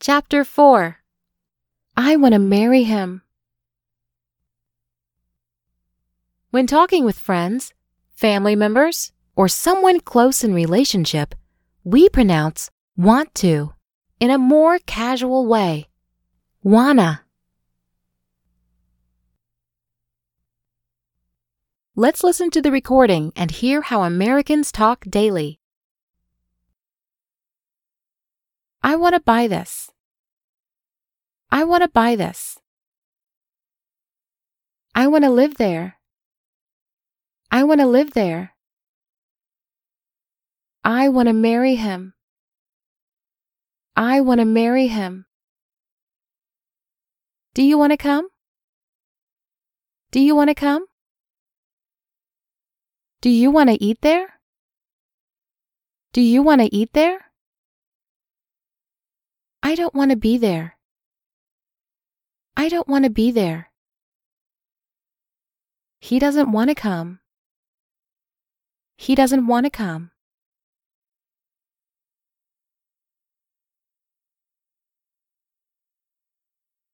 Chapter 4. I want to marry him. When talking with friends, family members, or someone close in relationship, we pronounce want to in a more casual way. Wanna. Let's listen to the recording and hear how Americans talk daily. I want to buy this. I want to buy this. I want to live there. I want to live there. I want to marry him. I want to marry him. Do you want to come? Do you want to come? Do you want to eat there? Do you want to eat there? I don't want to be there. I don't want to be there. He doesn't want to come. He doesn't want to come.